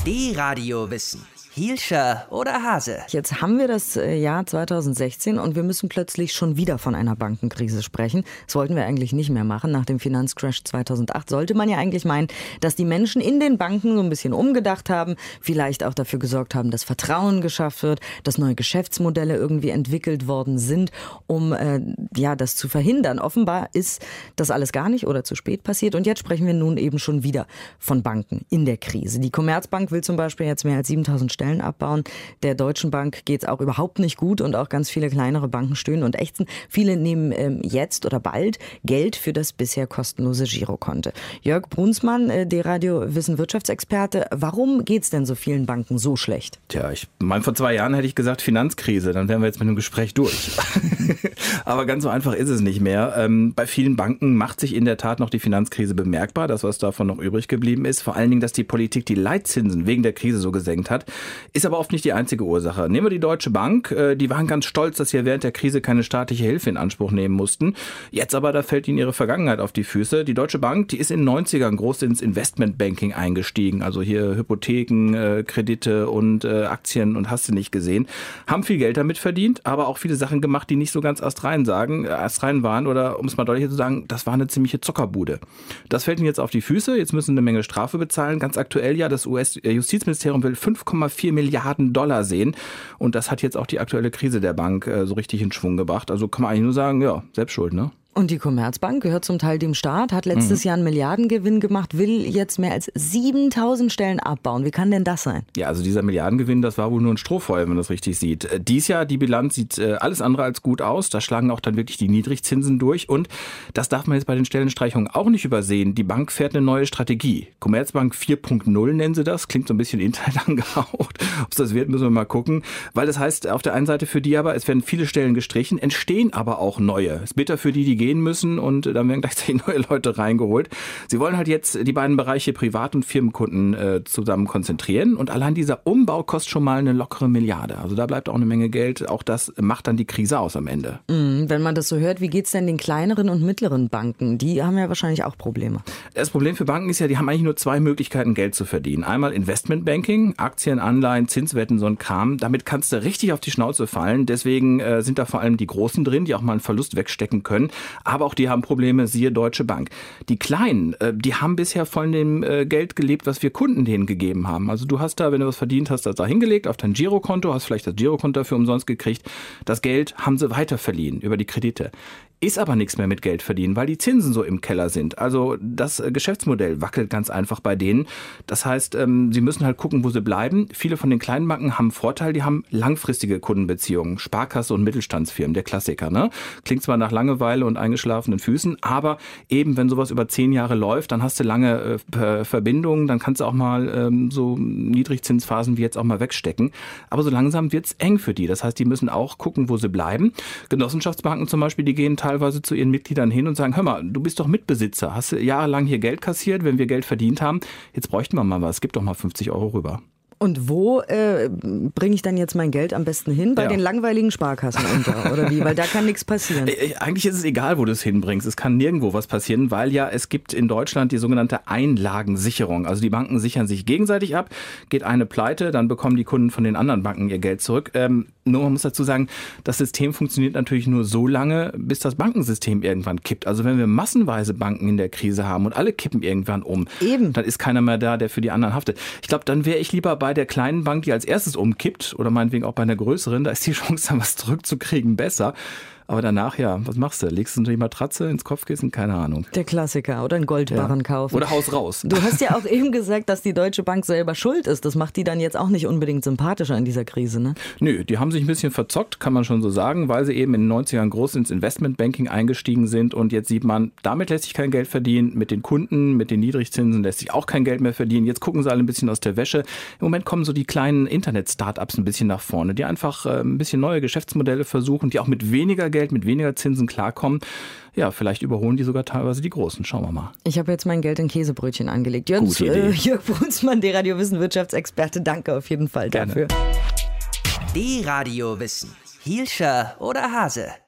D-Radio Wissen. Hielscher oder Hase? Jetzt haben wir das Jahr 2016 und wir müssen plötzlich schon wieder von einer Bankenkrise sprechen. Das wollten wir eigentlich nicht mehr machen. Nach dem Finanzcrash 2008 sollte man ja eigentlich meinen, dass die Menschen in den Banken so ein bisschen umgedacht haben, vielleicht auch dafür gesorgt haben, dass Vertrauen geschafft wird, dass neue Geschäftsmodelle irgendwie entwickelt worden sind, um das zu verhindern. Offenbar ist das alles gar nicht oder zu spät passiert und jetzt sprechen wir nun eben schon wieder von Banken in der Krise. Die Commerzbank will zum Beispiel jetzt mehr als 7.000 Stellen abbauen. Der Deutschen Bank geht es auch überhaupt nicht gut und auch ganz viele kleinere Banken stöhnen und ächzen. Viele nehmen jetzt oder bald Geld für das bisher kostenlose Girokonto. Jörg Brunsmann, D-Radio Wissen Wirtschaftsexperte, warum geht es denn so vielen Banken so schlecht? Tja, ich meine, vor 2 Jahren hätte ich gesagt Finanzkrise, dann wären wir jetzt mit dem Gespräch durch. Aber ganz so einfach ist es nicht mehr. Bei vielen Banken macht sich in der Tat noch die Finanzkrise bemerkbar, das, was davon noch übrig geblieben ist. Vor allen Dingen, dass die Politik die Leitzinsen wegen der Krise so gesenkt hat. Ist aber oft nicht die einzige Ursache. Nehmen wir die Deutsche Bank. Die waren ganz stolz, dass sie während der Krise keine staatliche Hilfe in Anspruch nehmen mussten. Jetzt aber, da fällt ihnen ihre Vergangenheit auf die Füße. Die Deutsche Bank, die ist in den 90ern groß ins Investmentbanking eingestiegen. Also hier Hypotheken, Kredite und Aktien und hast du nicht gesehen. Haben viel Geld damit verdient, aber auch viele Sachen gemacht, die nicht so ganz astrein waren. Oder um es mal deutlicher zu sagen, das war eine ziemliche Zuckerbude. Das fällt ihnen jetzt auf die Füße. Jetzt müssen sie eine Menge Strafe bezahlen. Ganz aktuell ja, das US-Justizministerium will 5,4 Milliarden Dollar sehen. Und das hat jetzt auch die aktuelle Krise der Bank so richtig in Schwung gebracht. Also kann man eigentlich nur sagen, ja, selbst schuld, ne? Und die Commerzbank gehört zum Teil dem Staat, hat letztes Jahr einen Milliardengewinn gemacht, will jetzt mehr als 7.000 Stellen abbauen. Wie kann denn das sein? Ja, also dieser Milliardengewinn, das war wohl nur ein Strohfeuer, wenn man das richtig sieht. Dies Jahr, die Bilanz sieht alles andere als gut aus. Da schlagen auch dann wirklich die Niedrigzinsen durch. Und das darf man jetzt bei den Stellenstreichungen auch nicht übersehen. Die Bank fährt eine neue Strategie. Commerzbank 4.0 nennen sie das. Klingt so ein bisschen Internet angehaucht. Ob es das wird, müssen wir mal gucken. Weil das heißt, auf der einen Seite für die aber, es werden viele Stellen gestrichen, entstehen aber auch neue. Ist bitter für die gehen müssen und dann werden gleichzeitig neue Leute reingeholt. Sie wollen halt jetzt die beiden Bereiche Privat- und Firmenkunden zusammen konzentrieren und allein dieser Umbau kostet schon mal eine lockere Milliarde. Also da bleibt auch eine Menge Geld. Auch das macht dann die Krise aus am Ende. Wenn man das so hört, wie geht es denn den kleineren und mittleren Banken? Die haben ja wahrscheinlich auch Probleme. Das Problem für Banken ist ja, die haben eigentlich nur 2 Möglichkeiten, Geld zu verdienen. Einmal Investmentbanking, Aktien, Anleihen, Zinswetten, so ein Kram. Damit kannst du richtig auf die Schnauze fallen. Deswegen sind da vor allem die Großen drin, die auch mal einen Verlust wegstecken können. Aber auch die haben Probleme, siehe Deutsche Bank. Die Kleinen, die haben bisher von dem Geld gelebt, was wir Kunden denen gegeben haben. Also du hast da, wenn du was verdient hast, das da hingelegt auf dein Girokonto, hast vielleicht das Girokonto dafür umsonst gekriegt. Das Geld haben sie weiter verliehen über die Kredite. Ist aber nichts mehr mit Geld verdienen, weil die Zinsen so im Keller sind. Also das Geschäftsmodell wackelt ganz einfach bei denen. Das heißt, sie müssen halt gucken, wo sie bleiben. Viele von den kleinen Banken haben einen Vorteil, die haben langfristige Kundenbeziehungen. Sparkasse und Mittelstandsfirmen, der Klassiker, ne? Klingt zwar nach Langeweile und eingeschlafenen Füßen, aber eben, wenn sowas über 10 Jahre läuft, dann hast du lange Verbindungen, dann kannst du auch mal so Niedrigzinsphasen wie jetzt auch mal wegstecken. Aber so langsam wird's eng für die. Das heißt, die müssen auch gucken, wo sie bleiben. Genossenschaftsbanken zum Beispiel, die gehen teilweise zu ihren Mitgliedern hin und sagen, hör mal, du bist doch Mitbesitzer, hast du jahrelang hier Geld kassiert, wenn wir Geld verdient haben, jetzt bräuchten wir mal was, gib doch mal 50 € rüber. Und wo bringe ich dann jetzt mein Geld am besten hin? Bei den langweiligen Sparkassen unter, oder wie? Weil da kann nichts passieren. Eigentlich ist es egal, wo du es hinbringst. Es kann nirgendwo was passieren, weil ja es gibt in Deutschland die sogenannte Einlagensicherung. Also die Banken sichern sich gegenseitig ab. Geht eine pleite, dann bekommen die Kunden von den anderen Banken ihr Geld zurück. Nur man muss dazu sagen, das System funktioniert natürlich nur so lange, bis das Bankensystem irgendwann kippt. Also wenn wir massenweise Banken in der Krise haben und alle kippen irgendwann um, dann ist keiner mehr da, der für die anderen haftet. Ich glaube, dann wäre ich lieber bei der kleinen Bank, die als erstes umkippt, oder meinetwegen auch bei einer größeren, da ist die Chance, dann was zurückzukriegen, besser. Aber danach, ja, was machst du? Legst du unter die Matratze ins Kopfkissen? Keine Ahnung. Der Klassiker. Oder einen Goldbarren kaufen. Oder Haus raus. Du hast ja auch eben gesagt, dass die Deutsche Bank selber schuld ist. Das macht die dann jetzt auch nicht unbedingt sympathischer in dieser Krise, ne? Nö, die haben sich ein bisschen verzockt, kann man schon so sagen, weil sie eben in den 90ern groß ins Investmentbanking eingestiegen sind. Und jetzt sieht man, damit lässt sich kein Geld verdienen. Mit den Kunden, mit den Niedrigzinsen lässt sich auch kein Geld mehr verdienen. Jetzt gucken sie alle ein bisschen aus der Wäsche. Im Moment kommen so die kleinen Internet-Startups ein bisschen nach vorne, die einfach ein bisschen neue Geschäftsmodelle versuchen, die auch mit weniger Geld, mit weniger Zinsen klarkommen. Ja, vielleicht überholen die sogar teilweise die Großen. Schauen wir mal. Ich habe jetzt mein Geld in Käsebrötchen angelegt. Jörg Brunsmann, D-Radio Wissen Wirtschaftsexperte, danke auf jeden Fall dafür. D-Radio Wissen. Hielscher oder Hase?